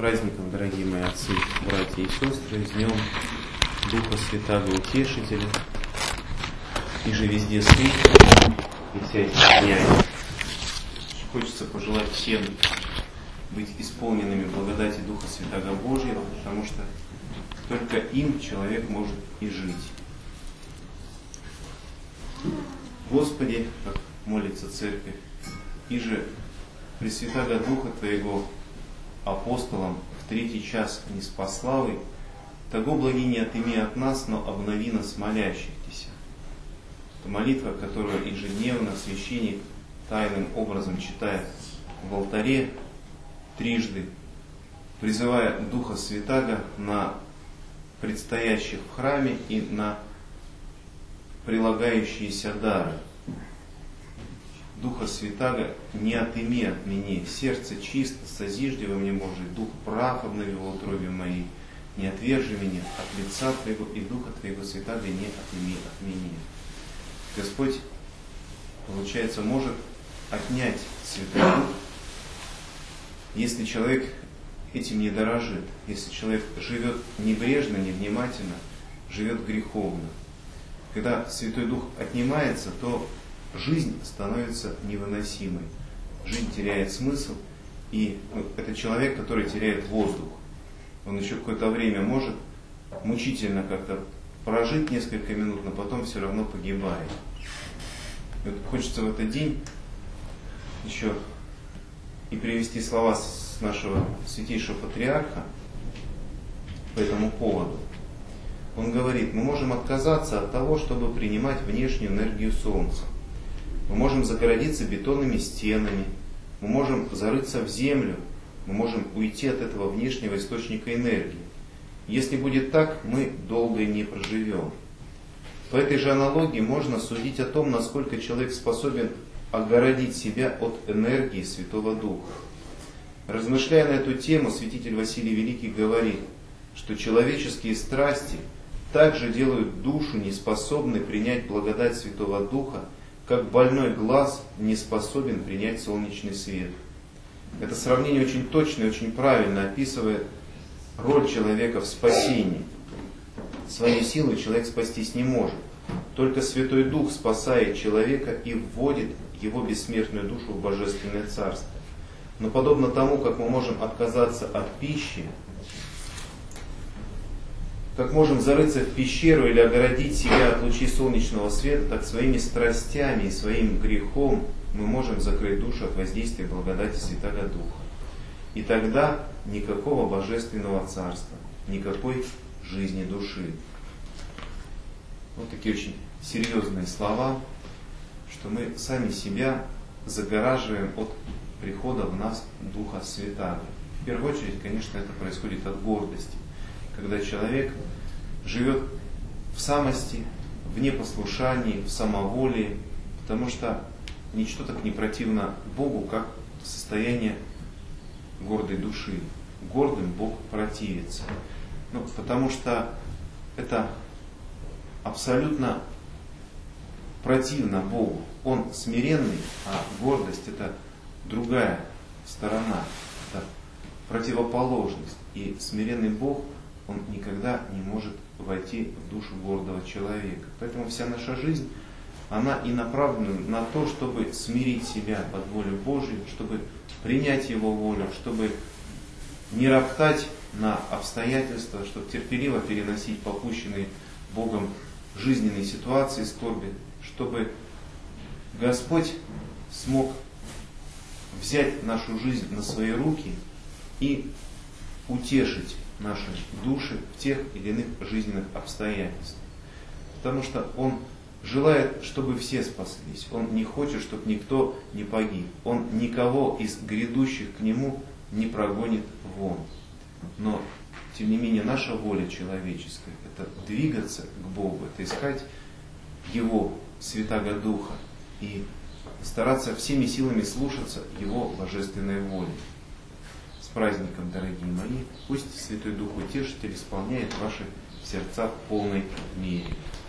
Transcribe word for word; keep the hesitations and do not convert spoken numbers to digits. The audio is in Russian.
праздником, дорогие мои отцы, братья и сестры, с Днем Духа Святаго Утешителя, и же везде светит, и вся исполняет. Хочется пожелать всем быть исполненными благодати Духа Святаго Божьего, потому что только им человек может и жить. Господи, как молится Церковь, и же Пресвятаго Духа Твоего апостолам в третий час не спаславы, того благи не отыми от нас, но обнови нас молящихся. Это молитва, которую ежедневно священник тайным образом читает в алтаре трижды, призывая Духа Святаго на предстоящих в храме и на прилагающиеся дары. Духа Святаго не отыми от меня, сердце чисто, созижди во мне Божий, Дух прав обнови в утробе моей, не отвержи меня от лица Твоего и Духа Твоего Святаго не отыми от меня. Господь, получается, может отнять Святой Дух, если человек этим не дорожит, если человек живет небрежно, невнимательно, живет греховно. Когда Святой Дух отнимается, то жизнь становится невыносимой. Жизнь теряет смысл, и ну, это человек, который теряет воздух. Он еще какое-то время может мучительно как-то прожить несколько минут, но потом все равно погибает. И вот хочется в этот день еще и привести слова с нашего святейшего патриарха по этому поводу. Он говорит: мы можем отказаться от того, чтобы принимать внешнюю энергию Солнца. Мы можем загородиться бетонными стенами, мы можем зарыться в землю, мы можем уйти от этого внешнего источника энергии. Если будет так, мы долго не проживем. По этой же аналогии можно судить о том, насколько человек способен огородить себя от энергии Святого Духа. Размышляя на эту тему, святитель Василий Великий говорит, что человеческие страсти также делают душу неспособной принять благодать Святого Духа, как больной глаз не способен принять солнечный свет. Это сравнение очень точно и очень правильно описывает роль человека в спасении. Своей силой человек спастись не может. Только Святой Дух спасает человека и вводит его бессмертную душу в Божественное Царство. Но подобно тому, как мы можем отказаться от пищи, как можем зарыться в пещеру или огородить себя от лучей солнечного света, так своими страстями и своим грехом мы можем закрыть душу от воздействия благодати Святаго Духа. И тогда никакого Божественного Царства, никакой жизни души. Вот такие очень серьезные слова, что мы сами себя загораживаем от прихода в нас Духа Святаго. В первую очередь, конечно, это происходит от гордости. Когда человек живет в самости, в непослушании, в самоволии, потому что ничто так не противно Богу, как состояние гордой души. Гордым Бог противится. Ну, потому что это абсолютно противно Богу. Он смиренный, а гордость — это другая сторона, это противоположность. И смиренный Бог, он никогда не может войти в душу гордого человека. Поэтому вся наша жизнь, она и направлена на то, чтобы смирить себя под волю Божию, чтобы принять Его волю, чтобы не роптать на обстоятельства, чтобы терпеливо переносить попущенные Богом жизненные ситуации, скорби, чтобы Господь смог взять нашу жизнь на свои руки и утешить наши души в тех или иных жизненных обстоятельствах. Потому что Он желает, чтобы все спаслись. Он не хочет, чтобы никто не погиб. Он никого из грядущих к Нему не прогонит вон. Но, тем не менее, наша воля человеческая — это двигаться к Богу, это искать Его Святаго Духа и стараться всеми силами слушаться Его божественной воли. С праздником, дорогие мои! Пусть Святой Дух Утешитель исполняет ваши сердца в полной мере.